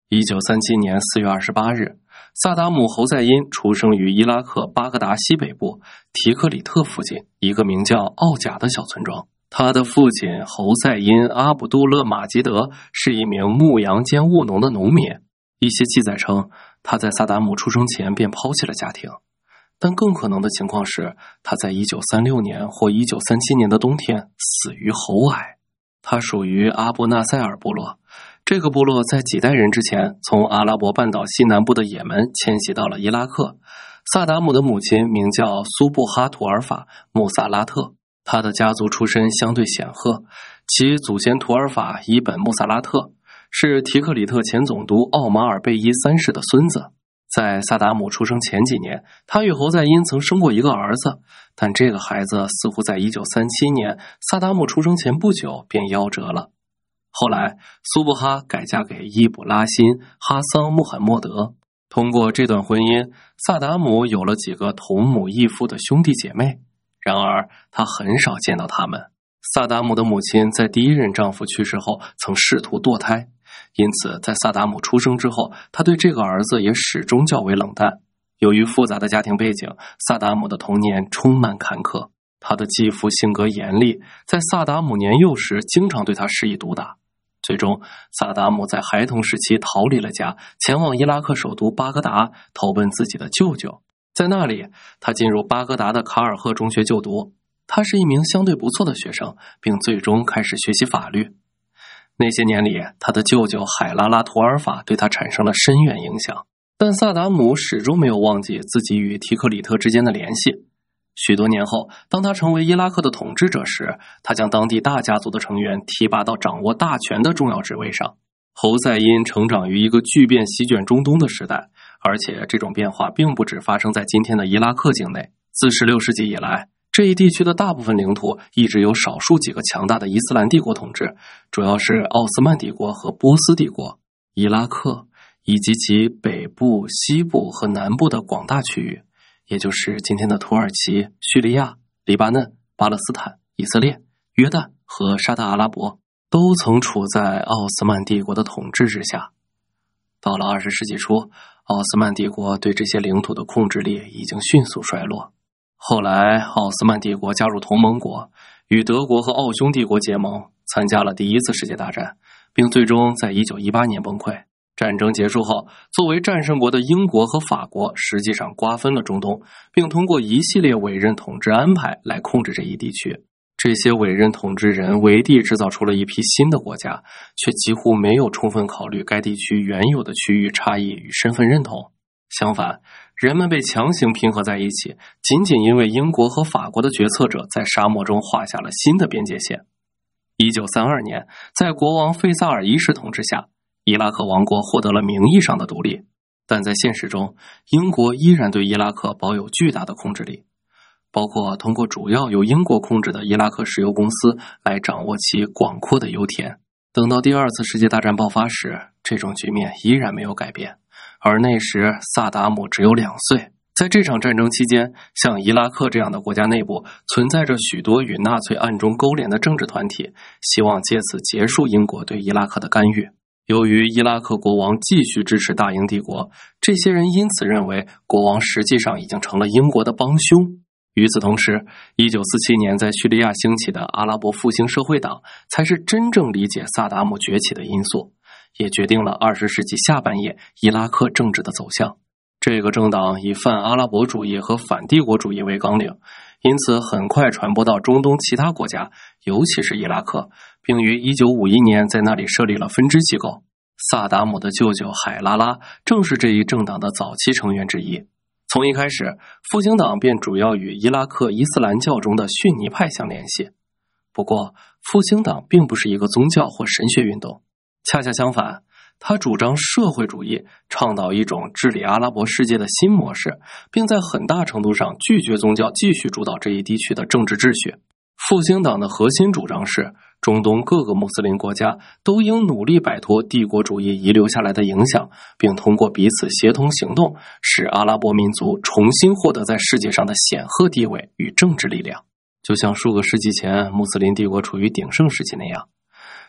1937年4月28日，萨达姆·侯赛因出生于伊拉克巴格达西北部提克里特附近一个名叫奥贾的小村庄。他的父亲侯赛因·阿卜杜勒马吉德是一名牧羊兼务农的农民。一些记载称，他在萨达姆出生前便抛弃了家庭，但更可能的情况是，他在1936年或1937年的冬天死于喉癌。他属于阿布纳塞尔部落，这个部落在几代人之前从阿拉伯半岛西南部的也门迁徙到了伊拉克。萨达姆的母亲名叫苏布哈图尔法·穆萨拉特，他的家族出身相对显赫，其祖先图尔法·伊本·穆萨拉特是提克里特前总督奥马尔·贝伊三世的孙子。在萨达姆出生前几年，他与侯赛因曾生过一个儿子，但这个孩子似乎在1937年萨达姆出生前不久便夭折了。后来苏布哈改嫁给伊卜拉欣·哈桑·穆罕默德，通过这段婚姻，萨达姆有了几个同母异父的兄弟姐妹，然而他很少见到他们。萨达姆的母亲在第一任丈夫去世后曾试图堕胎，因此在萨达姆出生之后，他对这个儿子也始终较为冷淡。由于复杂的家庭背景，萨达姆的童年充满坎坷。他的继父性格严厉，在萨达姆年幼时经常对他施以毒打。最终，萨达姆在孩童时期逃离了家，前往伊拉克首都巴格达，投奔自己的舅舅。在那里，他进入巴格达的卡尔赫中学就读。他是一名相对不错的学生，并最终开始学习法律。那些年里，他的舅舅海拉拉图尔法对他产生了深远影响，但萨达姆始终没有忘记自己与提克里特之间的联系。许多年后，当他成为伊拉克的统治者时，他将当地大家族的成员提拔到掌握大权的重要职位上。侯赛因成长于一个巨变席卷中东的时代，而且这种变化并不只发生在今天的伊拉克境内。自16世纪以来，这一地区的大部分领土一直由少数几个强大的伊斯兰帝国统治，主要是奥斯曼帝国和波斯帝国。伊拉克以及其北部、西部和南部的广大区域，也就是今天的土耳其、叙利亚、黎巴嫩、巴勒斯坦、以色列、约旦和沙特阿拉伯，都曾处在奥斯曼帝国的统治之下。到了20世纪初，奥斯曼帝国对这些领土的控制力已经迅速衰落。后来，奥斯曼帝国加入同盟国，与德国和奥匈帝国结盟，参加了第一次世界大战，并最终在1918年崩溃。战争结束后，作为战胜国的英国和法国实际上瓜分了中东，并通过一系列委任统治安排来控制这一地区。这些委任统治人为地制造出了一批新的国家，却几乎没有充分考虑该地区原有的区域差异与身份认同。相反，人们被强行拼合在一起，仅仅因为英国和法国的决策者在沙漠中画下了新的边界线。1932年，在国王费萨尔一世统治下，伊拉克王国获得了名义上的独立，但在现实中，英国依然对伊拉克保有巨大的控制力，包括通过主要由英国控制的伊拉克石油公司来掌握其广阔的油田。等到第二次世界大战爆发时，这种局面依然没有改变，而那时萨达姆只有2岁。在这场战争期间，像伊拉克这样的国家内部存在着许多与纳粹暗中勾连的政治团体，希望借此结束英国对伊拉克的干预。由于伊拉克国王继续支持大英帝国，这些人因此认为国王实际上已经成了英国的帮凶。与此同时，1947年在叙利亚兴起的阿拉伯复兴社会党才是真正理解萨达姆崛起的因素，也决定了20世纪下半叶伊拉克政治的走向。这个政党以反阿拉伯主义和反帝国主义为纲领，因此很快传播到中东其他国家，尤其是伊拉克，并于1951年在那里设立了分支机构。萨达姆的舅舅海拉拉正是这一政党的早期成员之一。从一开始，复兴党便主要与伊拉克伊斯兰教中的逊尼派相联系。不过，复兴党并不是一个宗教或神学运动，恰恰相反，他主张社会主义，倡导一种治理阿拉伯世界的新模式，并在很大程度上拒绝宗教继续主导这一地区的政治秩序。复兴党的核心主张是，中东各个穆斯林国家都应努力摆脱帝国主义遗留下来的影响，并通过彼此协同行动，使阿拉伯民族重新获得在世界上的显赫地位与政治力量，就像数个世纪前穆斯林帝国处于鼎盛时期那样。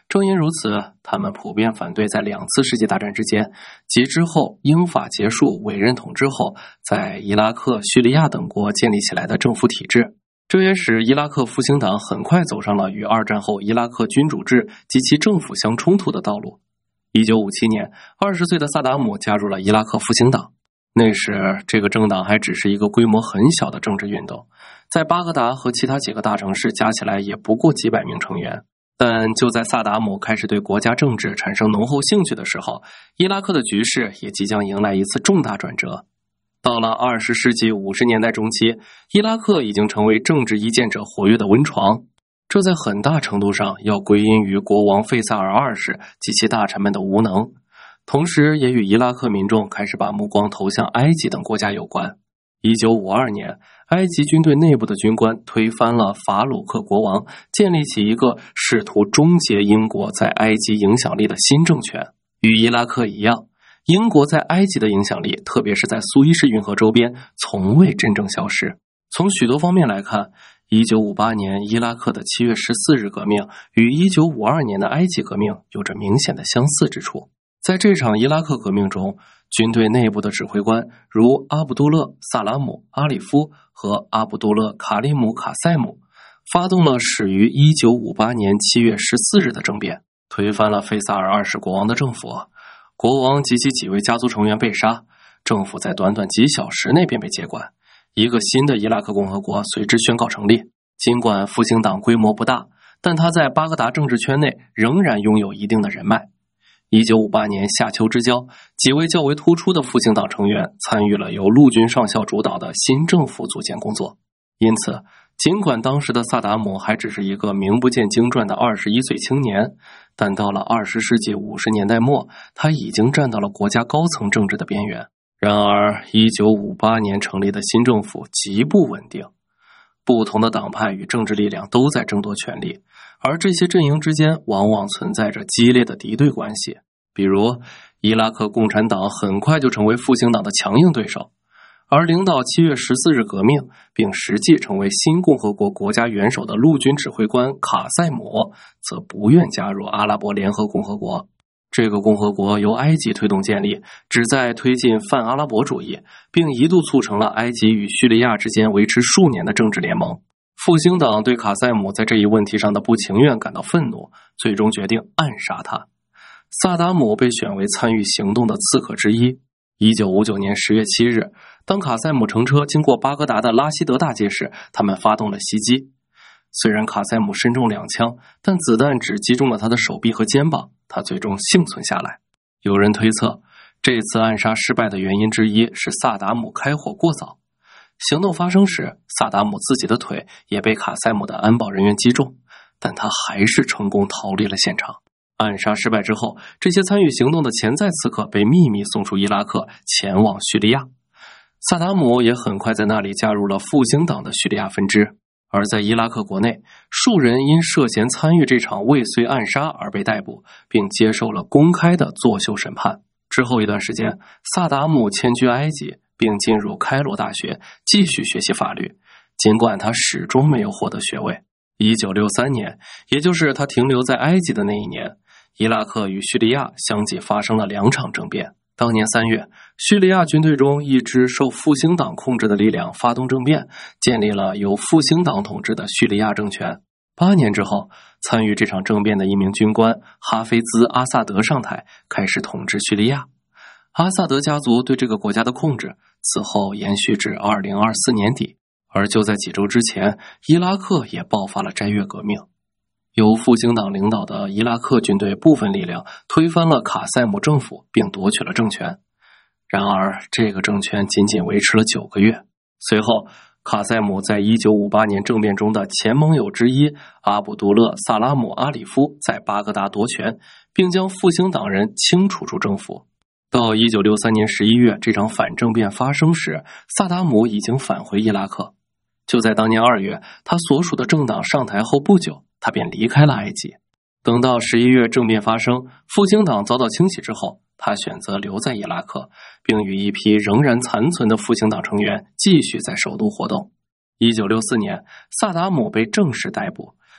正因如此，他们普遍反对在2次世界大战之间及之后英法结束委任统治后，在伊拉克、叙利亚等国建立起来的政府体制。这也使伊拉克复兴党很快走上了与2战后伊拉克君主制及其政府相冲突的道路。1957年，20岁的萨达姆加入了伊拉克复兴党。那时，这个政党还只是一个规模很小的政治运动，在巴格达和其他几个大城市加起来也不过几百名成员。但就在萨达姆开始对国家政治产生浓厚兴趣的时候，伊拉克的局势也即将迎来一次重大转折。到了20世纪50年代中期，伊拉克已经成为政治异见者活跃的温床，这在很大程度上要归因于国王费萨尔2世及其大臣们的无能，同时也与伊拉克民众开始把目光投向埃及等国家有关。1952年，埃及军队内部的军官推翻了法鲁克国王，建立起一个试图终结英国在埃及影响力的新政权。与伊拉克一样，英国在埃及的影响力，特别是在苏伊士运河周边，从未真正消失。从许多方面来看，1958年伊拉克的7月14日革命与1952年的埃及革命有着明显的相似之处。在这场伊拉克革命中，军队内部的指挥官如阿卜杜勒·萨拉姆·阿里夫和阿卜杜勒·卡利姆·卡塞姆发动了始于1958年7月14日的政变，推翻了费萨尔2世国王的政府。国王及其几位家族成员被杀，政府在短短几小时内便被接管，一个新的伊拉克共和国随之宣告成立。尽管复兴党规模不大，但他在巴格达政治圈内仍然拥有一定的人脉。1958年夏秋之交，几位较为突出的复兴党成员参与了由陆军上校主导的新政府组建工作。因此，尽管当时的萨达姆还只是一个名不见经传的21岁青年，但到了20世纪50年代末，他已经站到了国家高层政治的边缘。然而，1958年成立的新政府极不稳定，不同的党派与政治力量都在争夺权力，而这些阵营之间往往存在着激烈的敌对关系。比如，伊拉克共产党很快就成为复兴党的强硬对手，而领导7月14日革命并实际成为新共和国国家元首的陆军指挥官卡塞姆则不愿加入阿拉伯联合共和国。这个共和国由埃及推动建立，旨在推进泛阿拉伯主义，并一度促成了埃及与叙利亚之间维持数年的政治联盟。复兴党对卡塞姆在这一问题上的不情愿感到愤怒，最终决定暗杀他。萨达姆被选为参与行动的刺客之一。1959年10月7日，当卡塞姆乘车经过巴格达的拉希德大街时，他们发动了袭击。虽然卡塞姆身中2枪，但子弹只击中了他的手臂和肩膀，他最终幸存下来。有人推测，这次暗杀失败的原因之一是萨达姆开火过早。行动发生时，萨达姆自己的腿也被卡塞姆的安保人员击中，但他还是成功逃离了现场。暗杀失败之后，这些参与行动的潜在刺客被秘密送出伊拉克，前往叙利亚。萨达姆也很快在那里加入了复兴党的叙利亚分支。而在伊拉克国内，数人因涉嫌参与这场未遂暗杀而被逮捕，并接受了公开的作秀审判。之后一段时间，萨达姆迁居埃及，并进入开罗大学继续学习法律，尽管他始终没有获得学位。1963年，也就是他停留在埃及的那一年，伊拉克与叙利亚相继发生了2场政变。当年3月，叙利亚军队中一支受复兴党控制的力量发动政变，建立了由复兴党统治的叙利亚政权。8年之后，参与这场政变的一名军官哈菲兹·阿萨德上台，开始统治叙利亚。阿萨德家族对这个国家的控制此后延续至2024年底，而就在几周之前，伊拉克也爆发了斋月革命。由复兴党领导的伊拉克军队部分力量推翻了卡塞姆政府，并夺取了政权。然而，这个政权仅仅维持了9个月。随后，卡塞姆在1958年政变中的前盟友之一阿卜杜勒·萨拉姆·阿里夫在巴格达夺权，并将复兴党人清除出政府。到1963年11月，这场反政变发生时，萨达姆已经返回伊拉克。就在当年2月，他所属的政党上台后不久，他便离开了埃及。等到11月政变发生，复兴党遭到清洗之后，他选择留在伊拉克，并与一批仍然残存的复兴党成员继续在首都活动。1964年，萨达姆被正式逮捕，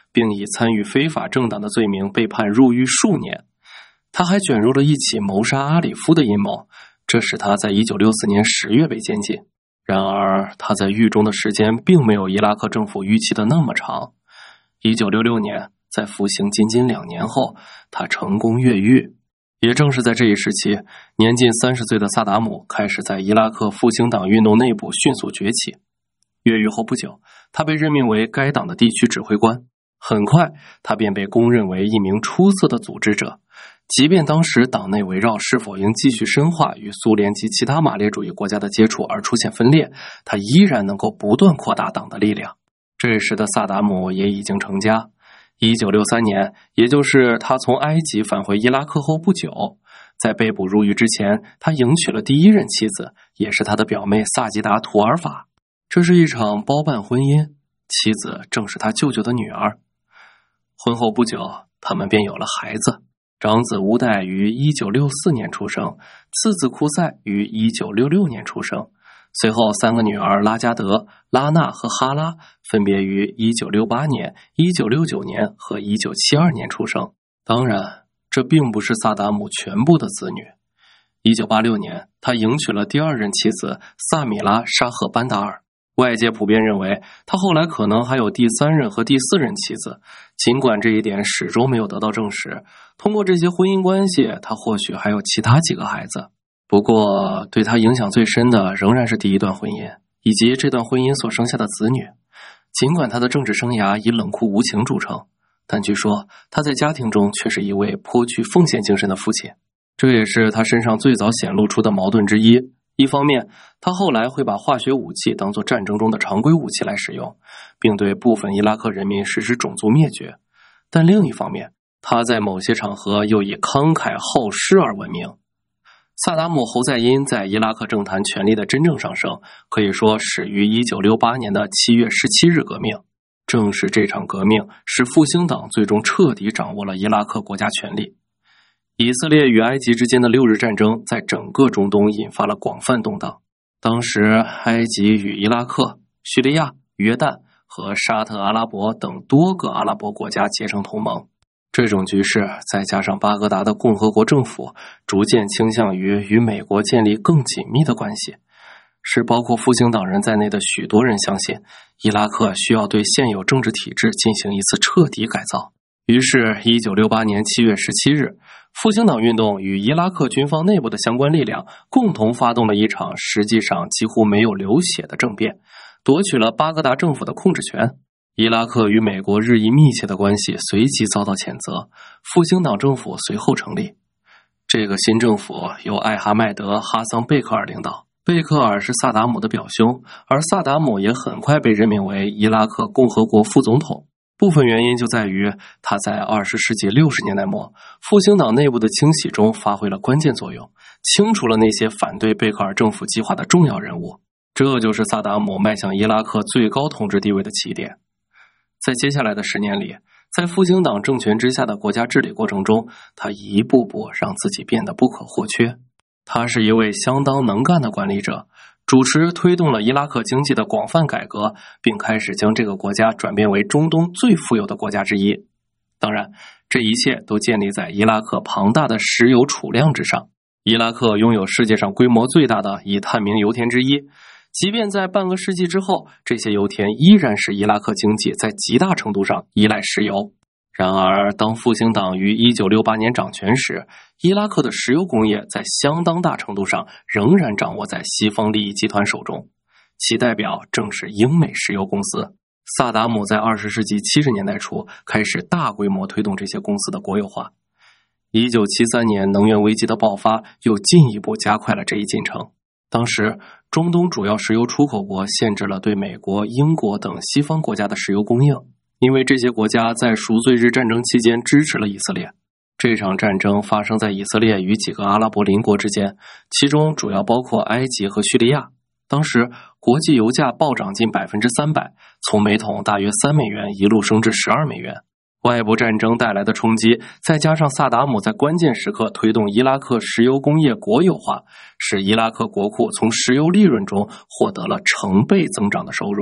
并以参与非法政党的罪名被判入狱数年。他还卷入了一起谋杀阿里夫的阴谋，这使他在1964年10月被监禁。然而他在狱中的时间并没有伊拉克政府预期的那么长。1966年，在服刑仅仅2年后，他成功越狱。也正是在这一时期，年近30岁的萨达姆开始在伊拉克复兴党运动内部迅速崛起。越狱后不久，他被任命为该党的地区指挥官。很快，他便被公认为一名出色的组织者。即便当时党内围绕是否应继续深化与苏联及其他马列主义国家的接触而出现分裂，他依然能够不断扩大党的力量。这时的萨达姆也已经成家。1963年，也就是他从埃及返回伊拉克后不久，在被捕入狱之前，他迎娶了第一任妻子，也是他的表妹萨吉达·图尔法。这是一场包办婚姻，妻子正是他舅舅的女儿。婚后不久，他们便有了孩子。长子乌代于1964年出生，次子库塞于1966年出生。随后3个女儿拉加德、拉纳和哈拉分别于1968年、1969年和1972年出生。当然，这并不是萨达姆全部的子女。1986年，他迎娶了第2任妻子萨米拉·沙赫班达尔。外界普遍认为，他后来可能还有第3任和第4任妻子，尽管这一点始终没有得到证实。通过这些婚姻关系，他或许还有其他几个孩子。不过，对他影响最深的仍然是第一段婚姻，以及这段婚姻所生下的子女。尽管他的政治生涯以冷酷无情著称，但据说他在家庭中却是一位颇具奉献精神的父亲。这也是他身上最早显露出的矛盾之一。一方面，他后来会把化学武器当作战争中的常规武器来使用，并对部分伊拉克人民实施种族灭绝。但另一方面，他在某些场合又以慷慨好施而闻名。萨达姆·侯赛因在伊拉克政坛权力的真正上升，可以说始于1968年的7月17日革命。正是这场革命，使复兴党最终彻底掌握了伊拉克国家权力。以色列与埃及之间的6日战争在整个中东引发了广泛动荡。当时，埃及与伊拉克、叙利亚、约旦和沙特阿拉伯等多个阿拉伯国家结成同盟。这种局势再加上巴格达的共和国政府逐渐倾向于与美国建立更紧密的关系，使包括复兴党人在内的许多人相信，伊拉克需要对现有政治体制进行一次彻底改造。于是1968年7月17日，复兴党运动与伊拉克军方内部的相关力量共同发动了一场实际上几乎没有流血的政变，夺取了巴格达政府的控制权。伊拉克与美国日益密切的关系随即遭到谴责，复兴党政府随后成立。这个新政府由艾哈迈德·哈桑贝克尔领导，贝克尔是萨达姆的表兄，而萨达姆也很快被任命为伊拉克共和国副总统。部分原因就在于他在20世纪60年代末复兴党内部的清洗中发挥了关键作用，清除了那些反对贝克尔政府计划的重要人物。这就是萨达姆迈向伊拉克最高统治地位的起点。在接下来的10年里，在复兴党政权之下的国家治理过程中，他一步步让自己变得不可或缺。他是一位相当能干的管理者，主持推动了伊拉克经济的广泛改革，并开始将这个国家转变为中东最富有的国家之一。当然，这一切都建立在伊拉克庞大的石油储量之上。伊拉克拥有世界上规模最大的已探明油田之一，即便在半个世纪之后，这些油田依然使伊拉克经济在极大程度上依赖石油。然而，当复兴党于1968年掌权时，伊拉克的石油工业在相当大程度上仍然掌握在西方利益集团手中，其代表正是英美石油公司。萨达姆在20世纪70年代初开始大规模推动这些公司的国有化。1973年能源危机的爆发又进一步加快了这一进程。当时，中东主要石油出口国限制了对美国、英国等西方国家的石油供应，因为这些国家在赎罪日战争期间支持了以色列。这场战争发生在以色列与几个阿拉伯邻国之间，其中主要包括埃及和叙利亚。当时，国际油价暴涨近300%，从每桶大约3美元一路升至12美元。外部战争带来的冲击，再加上萨达姆在关键时刻推动伊拉克石油工业国有化，使伊拉克国库从石油利润中获得了成倍增长的收入。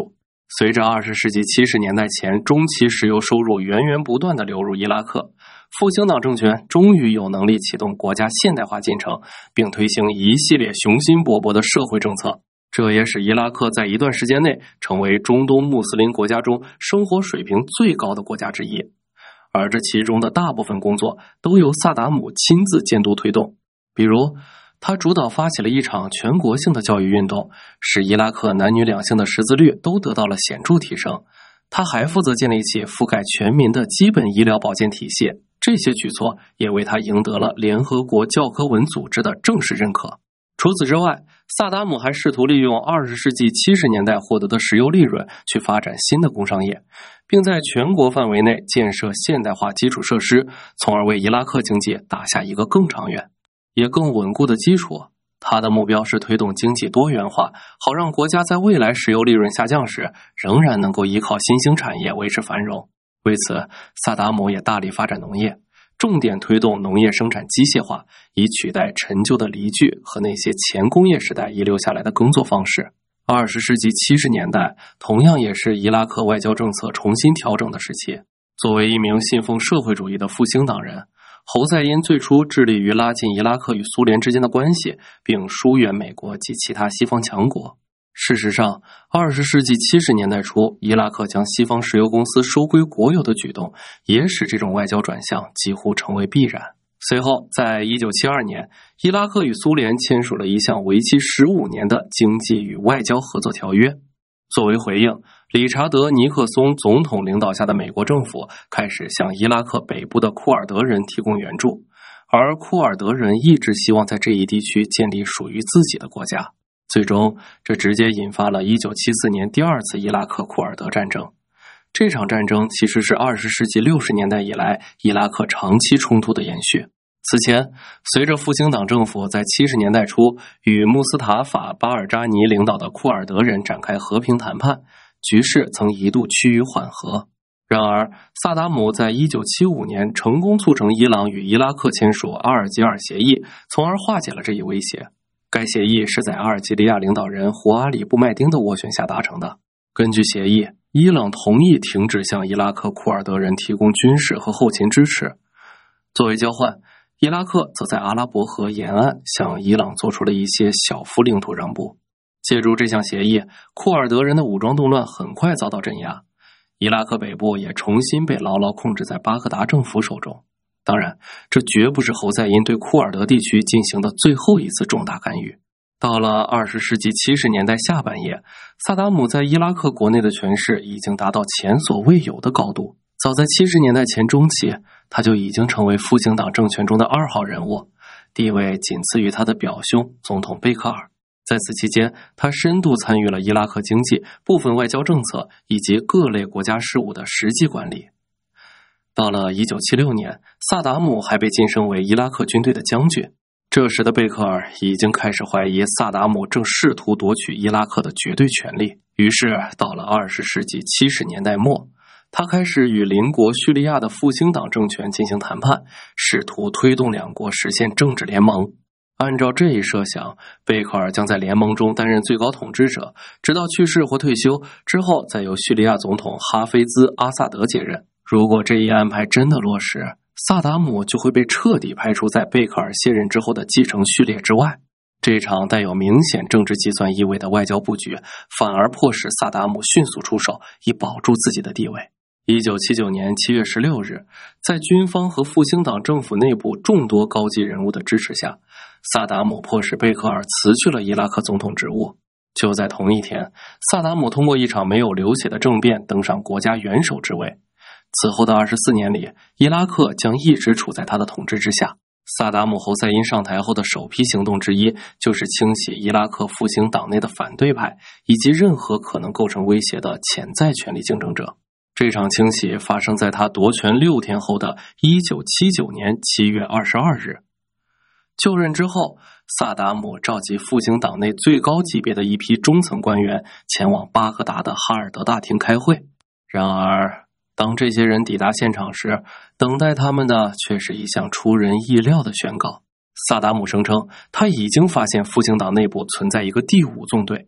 随着20世纪70年代前中期石油收入源源不断地流入伊拉克，复兴党政权终于有能力启动国家现代化进程，并推行一系列雄心勃勃的社会政策。这也使伊拉克在一段时间内成为中东穆斯林国家中生活水平最高的国家之一。而这其中的大部分工作都由萨达姆亲自监督推动，比如他主导发起了一场全国性的教育运动，使伊拉克男女两性的识字率都得到了显著提升。他还负责建立起覆盖全民的基本医疗保健体系，这些举措也为他赢得了联合国教科文组织的正式认可。除此之外，萨达姆还试图利用20世纪70年代获得的石油利润去发展新的工商业，并在全国范围内建设现代化基础设施，从而为伊拉克经济打下一个更长远也更稳固的基础。他的目标是推动经济多元化，好让国家在未来石油利润下降时仍然能够依靠新兴产业维持繁荣。为此，萨达姆也大力发展农业，重点推动农业生产机械化，以取代陈旧的犁具和那些前工业时代遗留下来的耕作方式。20世纪70年代同样也是伊拉克外交政策重新调整的时期。作为一名信奉社会主义的复兴党人，侯赛因最初致力于拉近伊拉克与苏联之间的关系，并疏远美国及其他西方强国。事实上，20世纪70年代初，伊拉克将西方石油公司收归国有的举动，也使这种外交转向几乎成为必然。随后，在1972年，伊拉克与苏联签署了一项为期15年的经济与外交合作条约。作为回应，理查德·尼克松总统领导下的美国政府开始向伊拉克北部的库尔德人提供援助，而库尔德人一直希望在这一地区建立属于自己的国家。最终，这直接引发了1974年第二次伊拉克库尔德战争。这场战争其实是20世纪60年代以来伊拉克长期冲突的延续。此前，随着复兴党政府在70年代初与穆斯塔法·巴尔扎尼领导的库尔德人展开和平谈判，局势曾一度趋于缓和。然而，萨达姆在1975年成功促成伊朗与伊拉克签署阿尔及尔协议，从而化解了这一威胁。该协议是在阿尔及利亚领导人胡阿里·布麦丁的斡旋下达成的。根据协议，伊朗同意停止向伊拉克库尔德人提供军事和后勤支持。作为交换，伊拉克则在阿拉伯河沿岸向伊朗做出了一些小幅领土让步。借助这项协议，库尔德人的武装动乱很快遭到镇压，伊拉克北部也重新被牢牢控制在巴格达政府手中。当然，这绝不是侯赛因对库尔德地区进行的最后一次重大干预。到了20世纪70年代下半叶，萨达姆在伊拉克国内的权势已经达到前所未有的高度。早在70年代前中期，他就已经成为复兴党政权中的2号人物，地位仅次于他的表兄总统贝克尔。在此期间，他深度参与了伊拉克经济、部分外交政策以及各类国家事务的实际管理。到了1976年，萨达姆还被晋升为伊拉克军队的将军。这时的贝克尔已经开始怀疑萨达姆正试图夺取伊拉克的绝对权力。于是，到了20世纪70年代末，他开始与邻国叙利亚的复兴党政权进行谈判，试图推动两国实现政治联盟。按照这一设想，贝克尔将在联盟中担任最高统治者，直到去世或退休之后，再由叙利亚总统哈菲兹·阿萨德接任。如果这一安排真的落实，萨达姆就会被彻底排除在贝克尔卸任之后的继承序列之外。这场带有明显政治计算意味的外交布局，反而迫使萨达姆迅速出手，以保住自己的地位。1979年7月16日，在军方和复兴党政府内部众多高级人物的支持下，萨达姆迫使贝克尔辞去了伊拉克总统职务。就在同一天，萨达姆通过一场没有流血的政变登上国家元首之位。此后的24年里，伊拉克将一直处在他的统治之下。萨达姆侯赛因上台后的首批行动之一，就是清洗伊拉克复兴党内的反对派，以及任何可能构成威胁的潜在权力竞争者。这场清洗发生在他夺权6天后的1979年7月22日。就任之后，萨达姆召集复兴党内最高级别的一批中层官员前往巴格达的哈尔德大厅开会。然而，当这些人抵达现场时，等待他们的却是一项出人意料的宣告。萨达姆声称，他已经发现复兴党内部存在一个第5纵队。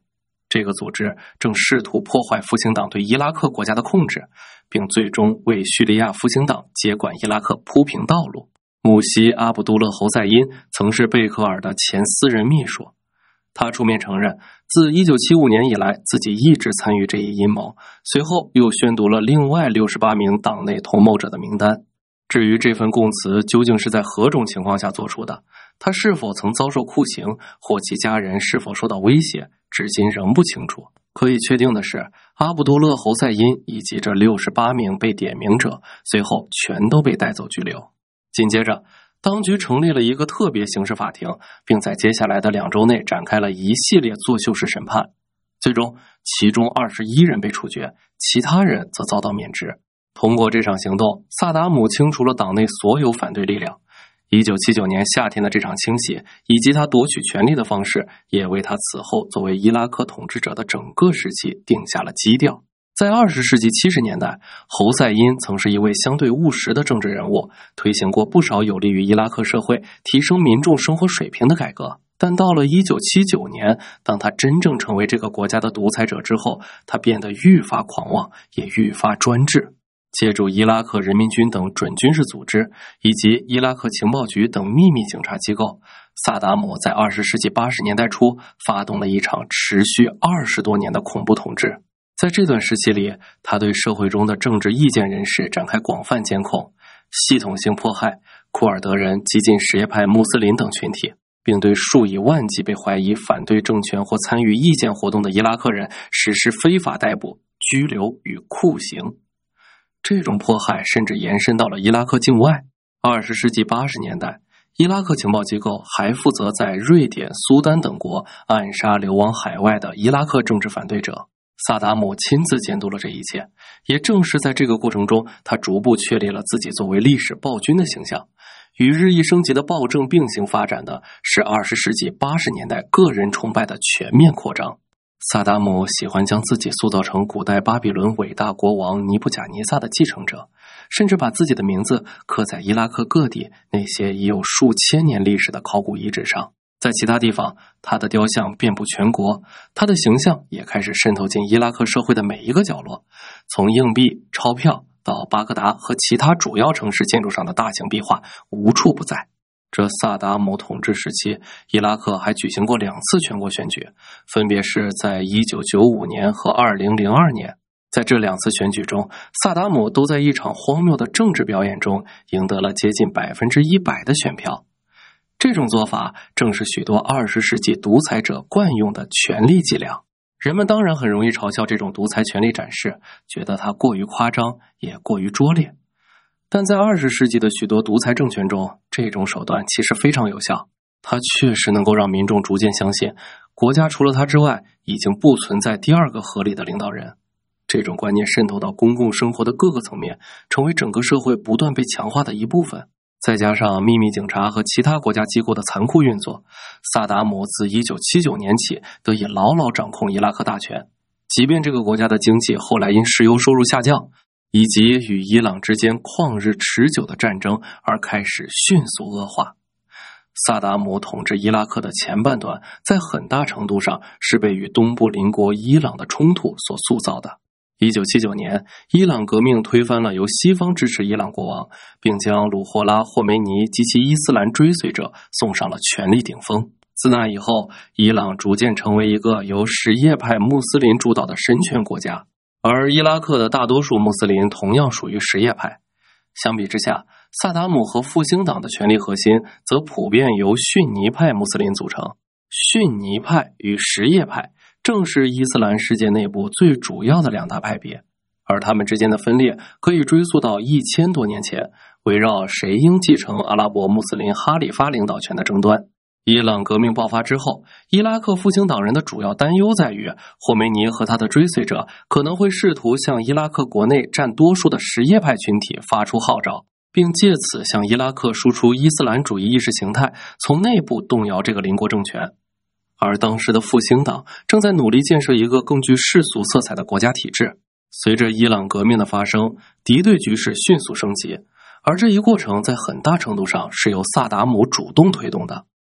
这个组织正试图破坏复兴党对伊拉克国家的控制，并最终为叙利亚复兴党接管伊拉克铺平道路。穆西阿卜杜勒侯赛因曾是贝克尔的前私人秘书，他出面承认自1975年以来自己一直参与这一阴谋，随后又宣读了另外68名党内同谋者的名单。至于这份供词究竟是在何种情况下做出的，他是否曾遭受酷刑，或其家人是否受到威胁，至今仍不清楚。可以确定的是，阿卜杜勒侯赛因以及这68名被点名者随后全都被带走拘留。紧接着，当局成立了一个特别刑事法庭，并在接下来的2周内展开了一系列作秀式审判。最终，其中21人被处决，其他人则遭到免职。通过这场行动，萨达姆清除了党内所有反对力量。1979年夏天的这场清洗，以及他夺取权力的方式，也为他此后作为伊拉克统治者的整个时期定下了基调。在20世纪70年代，侯赛因曾是一位相对务实的政治人物，推行过不少有利于伊拉克社会提升民众生活水平的改革。但到了1979年，当他真正成为这个国家的独裁者之后，他变得愈发狂妄，也愈发专制。借助伊拉克人民军等准军事组织以及伊拉克情报局等秘密警察机构，萨达姆在20世纪80年代初发动了一场持续20多年的恐怖统治。在这段时期里，他对社会中的政治意见人士展开广泛监控，系统性迫害库尔德人、激进什叶派穆斯林等群体，并对数以万计被怀疑反对政权或参与意见活动的伊拉克人实施非法逮捕、拘留与酷刑。这种迫害甚至延伸到了伊拉克境外。20世纪80年代，伊拉克情报机构还负责在瑞典、苏丹等国暗杀流亡海外的伊拉克政治反对者。萨达姆亲自监督了这一切，也正是在这个过程中，他逐步确立了自己作为历史暴君的形象。与日益升级的暴政并行发展的是20世纪80年代个人崇拜的全面扩张。萨达姆喜欢将自己塑造成古代巴比伦伟大国王尼布贾尼撒的继承者，甚至把自己的名字刻在伊拉克各地那些已有数千年历史的考古遗址上。在其他地方，他的雕像遍布全国，他的形象也开始渗透进伊拉克社会的每一个角落，从硬币、钞票到巴格达和其他主要城市建筑上的大型壁画，无处不在。这萨达姆统治时期，伊拉克还举行过2次全国选举，分别是在1995年和2002年。在这2次选举中，萨达姆都在一场荒谬的政治表演中赢得了接近100%的选票。这种做法正是许多20世纪独裁者惯用的权力伎俩。人们当然很容易嘲笑这种独裁权力展示，觉得它过于夸张，也过于拙劣。但在20世纪的许多独裁政权中，这种手段其实非常有效。它确实能够让民众逐渐相信，国家除了他之外，已经不存在第二个合理的领导人。这种观念渗透到公共生活的各个层面，成为整个社会不断被强化的一部分。再加上秘密警察和其他国家机构的残酷运作，萨达姆自1979年起得以牢牢掌控伊拉克大权。即便这个国家的经济后来因石油收入下降，以及与伊朗之间旷日持久的战争而开始迅速恶化。萨达姆统治伊拉克的前半段，在很大程度上是被与东部邻国伊朗的冲突所塑造的。1979年，伊朗革命推翻了由西方支持伊朗国王，并将鲁霍拉·霍梅尼及其伊斯兰追随者送上了权力顶峰。自那以后，伊朗逐渐成为一个由什叶派穆斯林主导的神权国家，而伊拉克的大多数穆斯林同样属于什叶派。相比之下，萨达姆和复兴党的权力核心则普遍由逊尼派穆斯林组成。逊尼派与什叶派正是伊斯兰世界内部最主要的2大派别，而他们之间的分裂可以追溯到1000多年前，围绕谁应继承阿拉伯穆斯林哈里发领导权的争端。伊朗革命爆发之后，伊拉克复兴党人的主要担忧在于，霍梅尼和他的追随者可能会试图向伊拉克国内占多数的什叶派群体发出号召，并借此向伊拉克输出伊斯兰主义意识形态，从内部动摇这个邻国政权。而当时的复兴党正在努力建设一个更具世俗色彩的国家体制。随着伊朗革命的发生，敌对局势迅速升级，而这一过程在很大程度上是由萨达姆主动推动的。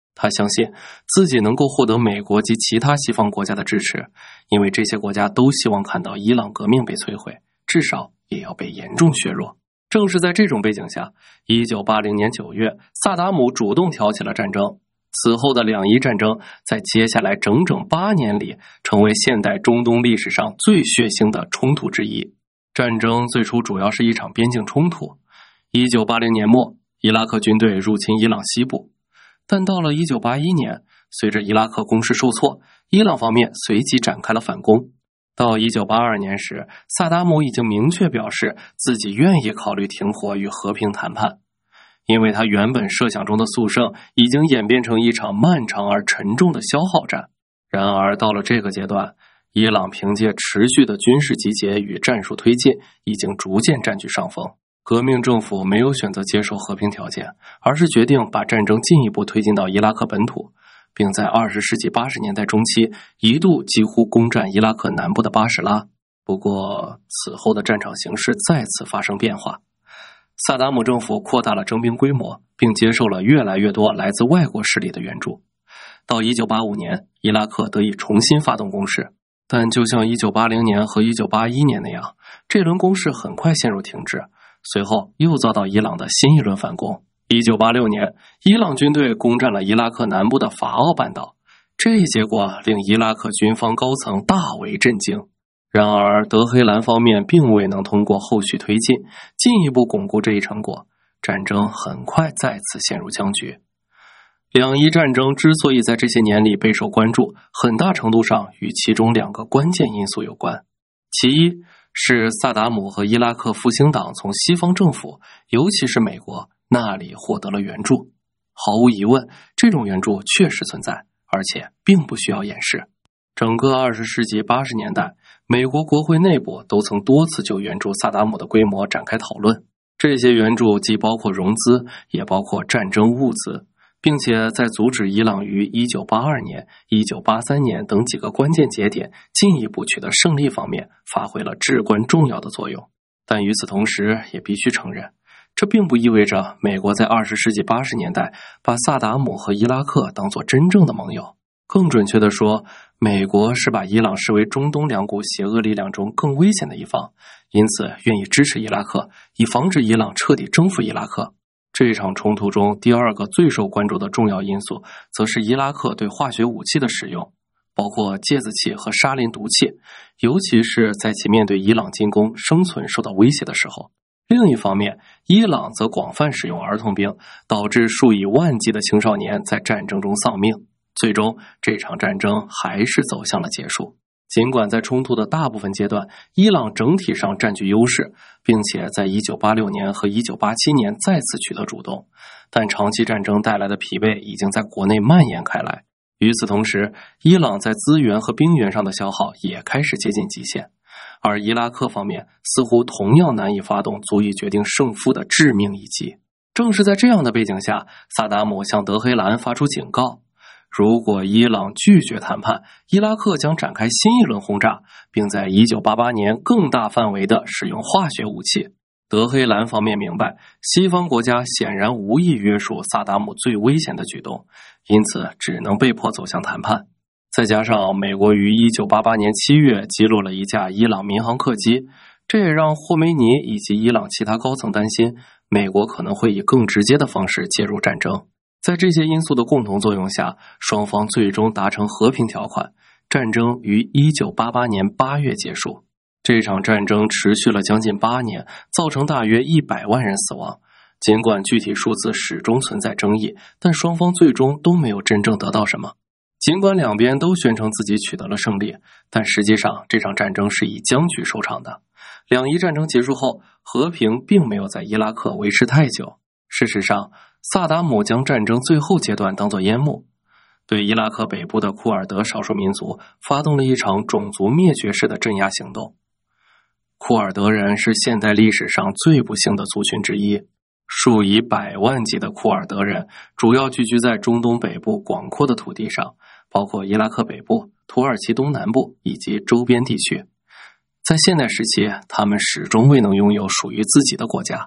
他相信自己能够获得美国及其他西方国家的支持，因为这些国家都希望看到伊朗革命被摧毁，至少也要被严重削弱。正是在这种背景下，1980年9月，萨达姆主动挑起了战争。此后的两伊战争在接下来整整8年里，成为现代中东历史上最血腥的冲突之一。战争最初主要是一场边境冲突。1980年末，伊拉克军队入侵伊朗西部，但到了1981年，随着伊拉克攻势受挫，伊朗方面随即展开了反攻。到1982年时，萨达姆已经明确表示自己愿意考虑停火与和平谈判，因为他原本设想中的速胜已经演变成一场漫长而沉重的消耗战。然而到了这个阶段，伊朗凭借持续的军事集结与战术推进，已经逐渐占据上风。革命政府没有选择接受和平条件，而是决定把战争进一步推进到伊拉克本土，并在20世纪80年代中期一度几乎攻占伊拉克南部的巴士拉。不过此后的战场形势再次发生变化，萨达姆政府扩大了征兵规模，并接受了越来越多来自外国势力的援助。到1985年，伊拉克得以重新发动攻势，但就像1980年和1981年那样，这轮攻势很快陷入停滞，随后又遭到伊朗的新一轮反攻。1986年，伊朗军队攻占了伊拉克南部的法奥半岛，这一结果令伊拉克军方高层大为震惊。然而德黑兰方面并未能通过后续推进进一步巩固这一成果，战争很快再次陷入僵局。两伊战争之所以在这些年里备受关注，很大程度上与其中2个关键因素有关。其一是萨达姆和伊拉克复兴党从西方政府，尤其是美国那里获得了援助。毫无疑问，这种援助确实存在，而且并不需要掩饰。整个20世纪80年代，美国国会内部都曾多次就援助萨达姆的规模展开讨论。这些援助既包括融资，也包括战争物资，并且在阻止伊朗于1982年、1983年等几个关键节点进一步取得胜利方面发挥了至关重要的作用。但与此同时，也必须承认，这并不意味着美国在20世纪80年代把萨达姆和伊拉克当作真正的盟友。更准确地说，美国是把伊朗视为中东2股邪恶力量中更危险的一方，因此愿意支持伊拉克，以防止伊朗彻底征服伊拉克。这场冲突中第2个最受关注的重要因素，则是伊拉克对化学武器的使用，包括芥子气和沙林毒气，尤其是在其面对伊朗进攻生存受到威胁的时候。另一方面，伊朗则广泛使用儿童兵，导致数以万计的青少年在战争中丧命。最终，这场战争还是走向了结束。尽管在冲突的大部分阶段，伊朗整体上占据优势，并且在1986年和1987年再次取得主动，但长期战争带来的疲惫已经在国内蔓延开来。与此同时，伊朗在资源和兵源上的消耗也开始接近极限，而伊拉克方面似乎同样难以发动足以决定胜负的致命一击。正是在这样的背景下，萨达姆向德黑兰发出警告，如果伊朗拒绝谈判，伊拉克将展开新一轮轰炸，并在1988年更大范围地使用化学武器。德黑兰方面明白，西方国家显然无意约束萨达姆最危险的举动，因此只能被迫走向谈判。再加上美国于1988年7月击落了一架伊朗民航客机，这也让霍梅尼以及伊朗其他高层担心，美国可能会以更直接的方式介入战争。在这些因素的共同作用下，双方最终达成和平条款，战争于1988年8月结束。这场战争持续了将近8年，造成大约100万人死亡。尽管具体数字始终存在争议，但双方最终都没有真正得到什么。尽管两边都宣称自己取得了胜利，但实际上这场战争是以僵局收场的。两伊战争结束后，和平并没有在伊拉克维持太久。事实上，萨达姆将战争最后阶段当作烟幕，对伊拉克北部的库尔德少数民族发动了一场种族灭绝式的镇压行动。库尔德人是现代历史上最不幸的族群之一，数以百万计的库尔德人主要聚居在中东北部广阔的土地上，包括伊拉克北部、土耳其东南部以及周边地区。在现代时期，他们始终未能拥有属于自己的国家。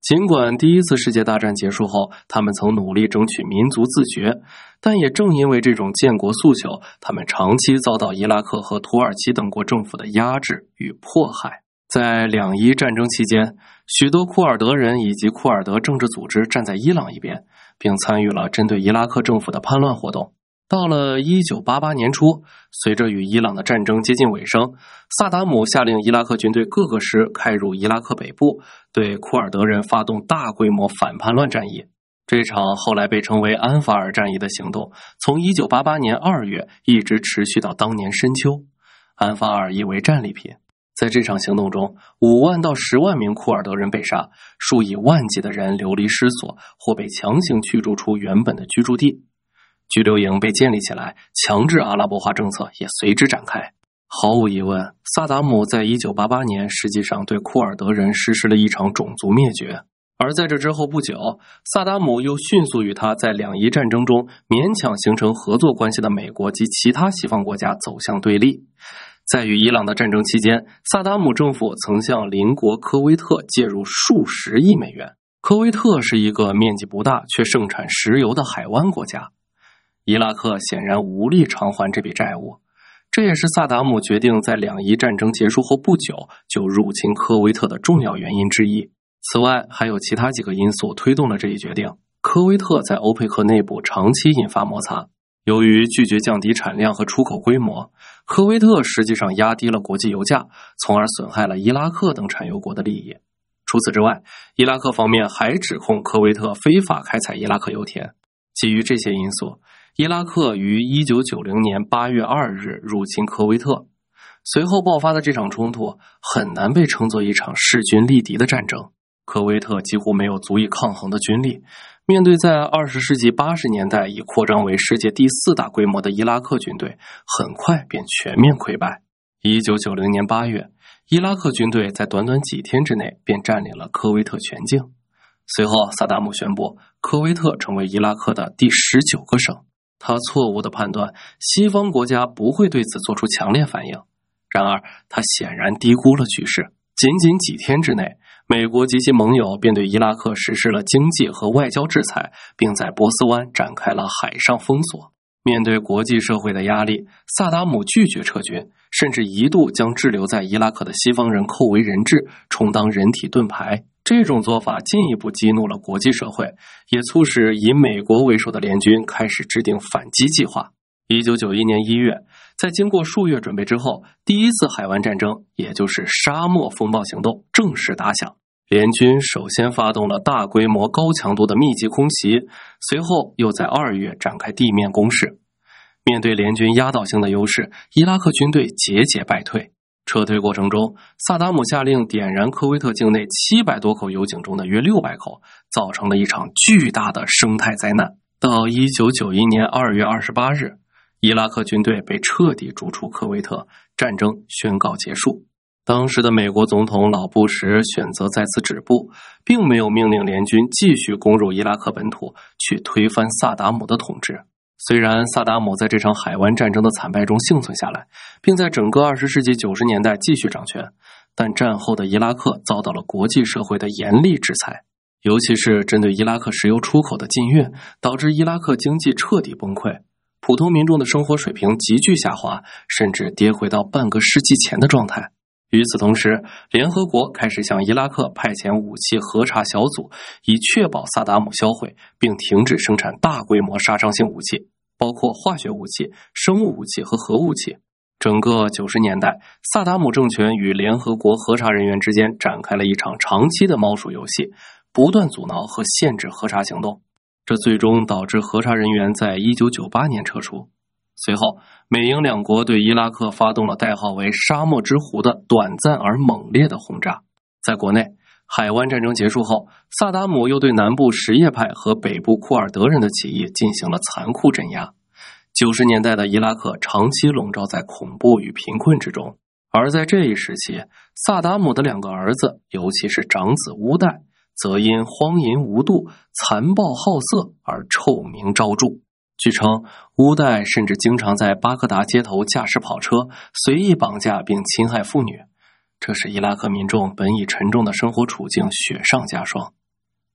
尽管第一次世界大战结束后，他们曾努力争取民族自决，但也正因为这种建国诉求，他们长期遭到伊拉克和土耳其等国政府的压制与迫害。在两伊战争期间，许多库尔德人以及库尔德政治组织站在伊朗一边，并参与了针对伊拉克政府的叛乱活动。到了1988年初，随着与伊朗的战争接近尾声，萨达姆下令伊拉克军队各个师开入伊拉克北部，对库尔德人发动大规模反叛乱战役。这场后来被称为安法尔战役的行动，从1988年2月一直持续到当年深秋。安法尔夷为战利品。在这场行动中，5万到10万名库尔德人被杀，数以万计的人流离失所，或被强行驱逐出原本的居住地。拘留营被建立起来，强制阿拉伯化政策也随之展开。毫无疑问，萨达姆在1988年实际上对库尔德人实施了一场种族灭绝。而在这之后不久，萨达姆又迅速与他在两伊战争中勉强形成合作关系的美国及其他西方国家走向对立。在与伊朗的战争期间，萨达姆政府曾向邻国科威特借入数十亿美元。科威特是一个面积不大却盛产石油的海湾国家。伊拉克显然无力偿还这笔债务，这也是萨达姆决定在两伊战争结束后不久就入侵科威特的重要原因之一。此外，还有其他几个因素推动了这一决定。科威特在欧佩克内部长期引发摩擦，由于拒绝降低产量和出口规模，科威特实际上压低了国际油价，从而损害了伊拉克等产油国的利益。除此之外，伊拉克方面还指控科威特非法开采伊拉克油田。基于这些因素，伊拉克于1990年8月2日入侵科威特。随后爆发的这场冲突很难被称作一场势均力敌的战争。科威特几乎没有足以抗衡的军力，面对在20世纪80年代已扩张为世界第4大规模的伊拉克军队，很快便全面溃败。1990年8月，伊拉克军队在短短几天之内便占领了科威特全境。随后，萨达姆宣布科威特成为伊拉克的第19个省。他错误地判断西方国家不会对此做出强烈反应，然而他显然低估了局势。仅仅几天之内，美国及其盟友便对伊拉克实施了经济和外交制裁，并在波斯湾展开了海上封锁。面对国际社会的压力，萨达姆拒绝撤军，甚至一度将滞留在伊拉克的西方人扣为人质，充当人体盾牌。这种做法进一步激怒了国际社会，也促使以美国为首的联军开始制定反击计划。1991年1月，在经过数月准备之后，第一次海湾战争，也就是沙漠风暴行动正式打响。联军首先发动了大规模高强度的密集空袭，随后又在2月展开地面攻势。面对联军压倒性的优势，伊拉克军队节节败退。撤退过程中，萨达姆下令点燃科威特境内700多口油井中的约600口，造成了一场巨大的生态灾难。到1991年2月28日，伊拉克军队被彻底逐出科威特，战争宣告结束。当时的美国总统老布什选择再次止步，并没有命令联军继续攻入伊拉克本土，去推翻萨达姆的统治。虽然萨达姆在这场海湾战争的惨败中幸存下来，并在整个20世纪90年代继续掌权，但战后的伊拉克遭到了国际社会的严厉制裁，尤其是针对伊拉克石油出口的禁运，导致伊拉克经济彻底崩溃，普通民众的生活水平急剧下滑，甚至跌回到半个世纪前的状态。与此同时，联合国开始向伊拉克派遣武器核查小组，以确保萨达姆销毁并停止生产大规模杀伤性武器，包括化学武器、生物武器和核武器。整个90年代，萨达姆政权与联合国核查人员之间展开了一场长期的猫鼠游戏，不断阻挠和限制核查行动。这最终导致核查人员在1998年撤出。随后，美英两国对伊拉克发动了代号为沙漠之狐的短暂而猛烈的轰炸。在国内，海湾战争结束后，萨达姆又对南部什叶派和北部库尔德人的起义进行了残酷镇压。90年代的伊拉克长期笼罩在恐怖与贫困之中，而在这一时期，萨达姆的2个儿子，尤其是长子乌代，则因荒淫无度、残暴好色而臭名昭著。据称，乌代甚至经常在巴格达街头驾驶跑车，随意绑架并侵害妇女，这使伊拉克民众本已沉重的生活处境雪上加霜。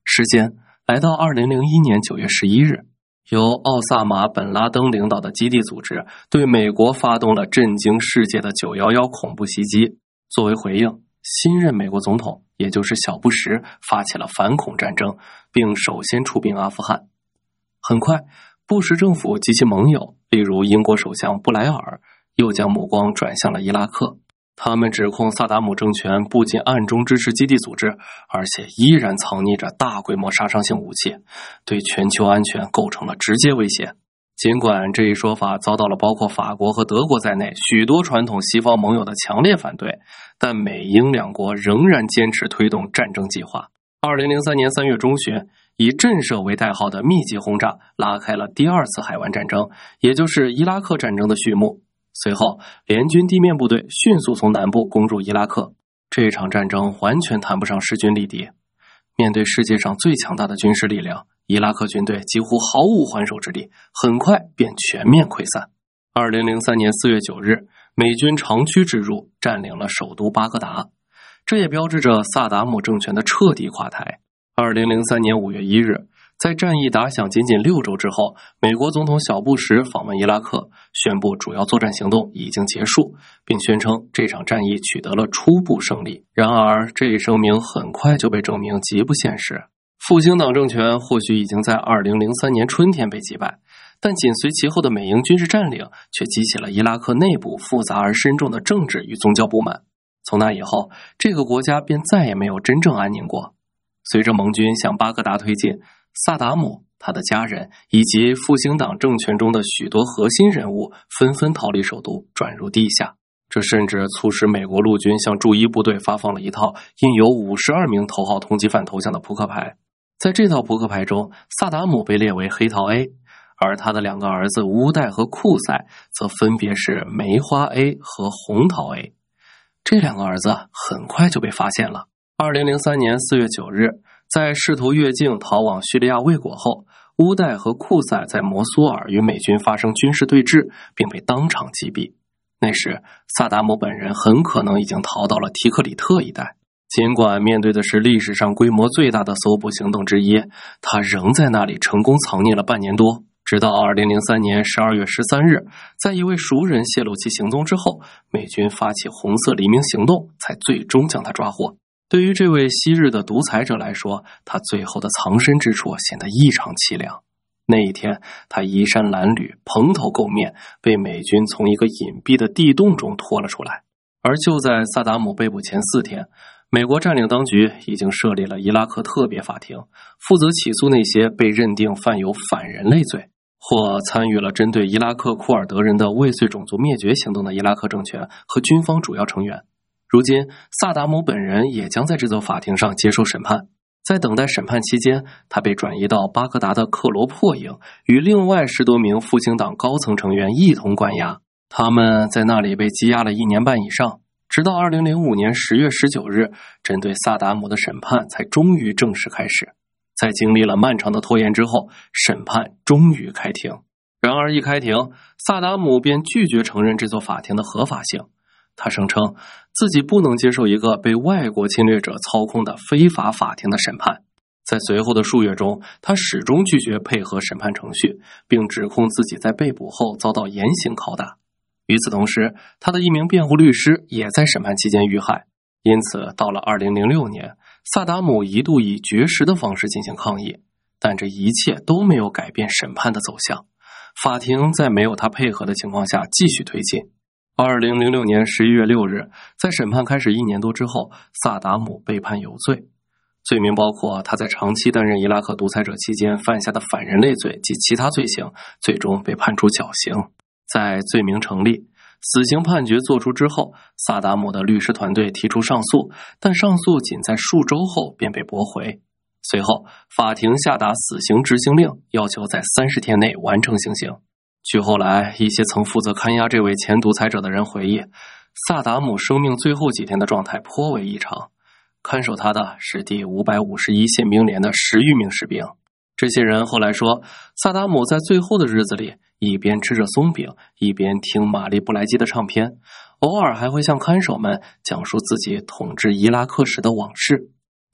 时间来到2001年9月11日，由奥萨马·本·拉登领导的基地组织对美国发动了震惊世界的911恐怖袭击。作为回应，新任美国总统，也就是小布什，发起了反恐战争，并首先出兵阿富汗。很快，布什政府及其盟友，例如英国首相布莱尔，又将目光转向了伊拉克。他们指控萨达姆政权不仅暗中支持基地组织，而且依然藏匿着大规模杀伤性武器，对全球安全构成了直接威胁。尽管这一说法遭到了包括法国和德国在内许多传统西方盟友的强烈反对，但美英两国仍然坚持推动战争计划。2003年3月中旬，以震慑为代号的密集轰炸拉开了第二次海湾战争，也就是伊拉克战争的序幕。随后，联军地面部队迅速从南部攻入伊拉克。这场战争完全谈不上势均力敌。面对世界上最强大的军事力量，伊拉克军队几乎毫无还手之力，很快便全面溃散。2003年4月9日，美军长驱直入，占领了首都巴格达，这也标志着萨达姆政权的彻底垮台。2003年5月1日，在战役打响仅仅6周之后，美国总统小布什访问伊拉克，宣布主要作战行动已经结束，并宣称这场战役取得了初步胜利。然而，这一声明很快就被证明极不现实。复兴党政权或许已经在2003年春天被击败，但紧随其后的美英军事占领却激起了伊拉克内部复杂而深重的政治与宗教不满。从那以后，这个国家便再也没有真正安宁过。随着盟军向巴格达推进，萨达姆、他的家人以及复兴党政权中的许多核心人物纷纷逃离首都，转入地下。这甚至促使美国陆军向驻伊部队发放了一套印有52名头号通缉犯头像的扑克牌。在这套扑克牌中，萨达姆被列为黑桃 A， 而他的2个儿子乌代和库塞则分别是梅花 A 和红桃 A。 这2个儿子很快就被发现了。2003年4月9日，在试图越境逃往叙利亚未果后，乌代和库塞在摩苏尔与美军发生军事对峙，并被当场击毙。那时，萨达姆本人很可能已经逃到了提克里特一带。尽管面对的是历史上规模最大的搜捕行动之一，他仍在那里成功藏匿了半年多。直到2003年12月13日，在一位熟人泄露其行踪之后，美军发起红色黎明行动，才最终将他抓获。对于这位昔日的独裁者来说，他最后的藏身之处显得异常凄凉。那一天，他衣衫褴褛，蓬头垢面，被美军从一个隐蔽的地洞中拖了出来。而就在萨达姆被捕前4天，美国占领当局已经设立了伊拉克特别法庭，负责起诉那些被认定犯有反人类罪或参与了针对伊拉克库尔德人的未遂种族灭绝行动的伊拉克政权和军方主要成员。如今，萨达姆本人也将在这座法庭上接受审判。在等待审判期间，他被转移到巴格达的克罗珀营，与另外10多名复兴党高层成员一同关押。他们在那里被羁押了1年半以上，直到2005年10月19日，针对萨达姆的审判才终于正式开始。在经历了漫长的拖延之后，审判终于开庭。然而一开庭，萨达姆便拒绝承认这座法庭的合法性。他声称自己不能接受一个被外国侵略者操控的非法法庭的审判。在随后的数月中，他始终拒绝配合审判程序，并指控自己在被捕后遭到严刑拷打。与此同时，他的一名辩护律师也在审判期间遇害。因此，到了2006年，萨达姆一度以绝食的方式进行抗议，但这一切都没有改变审判的走向。法庭在没有他配合的情况下继续推进。2006年11月6日，在审判开始1年多之后，萨达姆被判有罪，罪名包括他在长期担任伊拉克独裁者期间犯下的反人类罪及其他罪行，最终被判处绞刑。在罪名成立、死刑判决作出之后，萨达姆的律师团队提出上诉，但上诉仅在数周后便被驳回。随后，法庭下达死刑执行令，要求在30天内完成行刑。据后来一些曾负责看押这位前独裁者的人回忆，萨达姆生命最后几天的状态颇为异常，看守他的是第551宪兵连的10余名士兵。这些人后来说，萨达姆在最后的日子里一边吃着松饼，一边听玛丽布莱基的唱片，偶尔还会向看守们讲述自己统治伊拉克时的往事。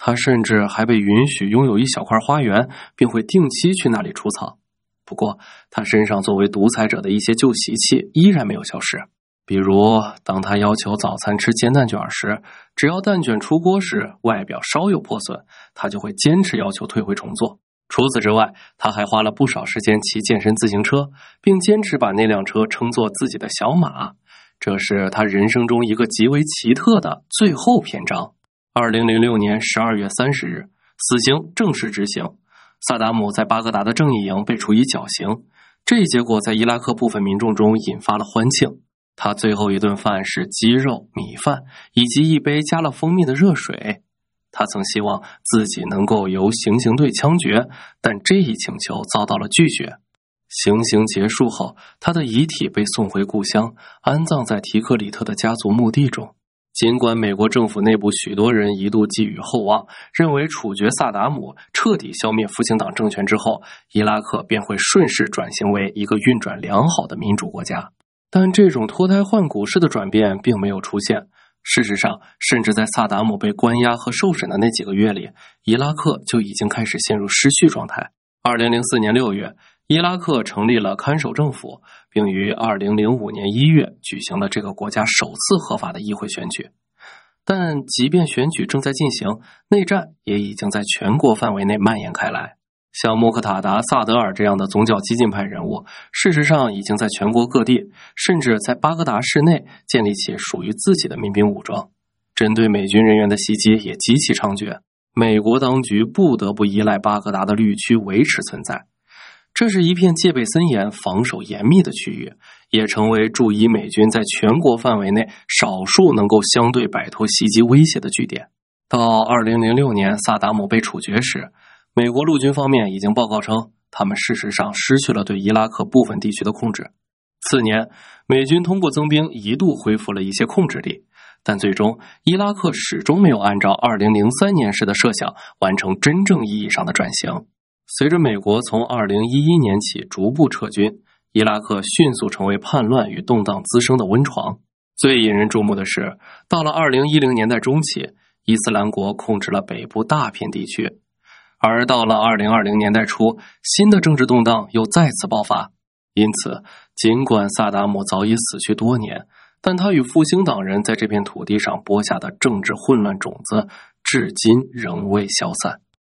他甚至还被允许拥有一小块花园，并会定期去那里除草。不过，他身上作为独裁者的一些旧习气依然没有消失。比如，当他要求早餐吃煎蛋卷时，只要蛋卷出锅时外表稍有破损，他就会坚持要求退回重做。除此之外，他还花了不少时间骑健身自行车，并坚持把那辆车称作自己的小马。这是他人生中一个极为奇特的最后篇章。2006年12月30日，死刑正式执行。萨达姆在巴格达的正义营被处以绞刑，这一结果在伊拉克部分民众中引发了欢庆。他最后一顿饭是鸡肉、米饭以及一杯加了蜂蜜的热水。他曾希望自己能够由行刑队枪决，但这一请求遭到了拒绝。行刑结束后，他的遗体被送回故乡，安葬在提克里特的家族墓地中。尽管美国政府内部许多人一度寄予厚望，认为处决萨达姆彻底消灭复兴党政权之后，伊拉克便会顺势转型为一个运转良好的民主国家，但这种脱胎换骨式的转变并没有出现。事实上，甚至在萨达姆被关押和受审的那几个月里，伊拉克就已经开始陷入失序状态。2004年6月，伊拉克成立了看守政府，并于2005年1月举行了这个国家首次合法的议会选举。但即便选举正在进行，内战也已经在全国范围内蔓延开来。像穆克塔达·萨德尔这样的宗教激进派人物，事实上已经在全国各地，甚至在巴格达市内建立起属于自己的民兵武装。针对美军人员的袭击也极其猖獗，美国当局不得不依赖巴格达的绿区维持存在。这是一片戒备森严、防守严密的区域，也成为驻伊美军在全国范围内少数能够相对摆脱袭击威胁的据点。到2006年萨达姆被处决时，美国陆军方面已经报告称，他们事实上失去了对伊拉克部分地区的控制。次年，美军通过增兵一度恢复了一些控制力，但最终伊拉克始终没有按照2003年时的设想完成真正意义上的转型。随着美国从2011年起逐步撤军，伊拉克迅速成为叛乱与动荡滋生的温床。最引人注目的是，到了2010年代中期，伊斯兰国控制了北部大片地区，而到了2020年代初，新的政治动荡又再次爆发。因此，尽管萨达姆早已死去多年，但他与复兴党人在这片土地上播下的政治混乱种子，至今仍未消散。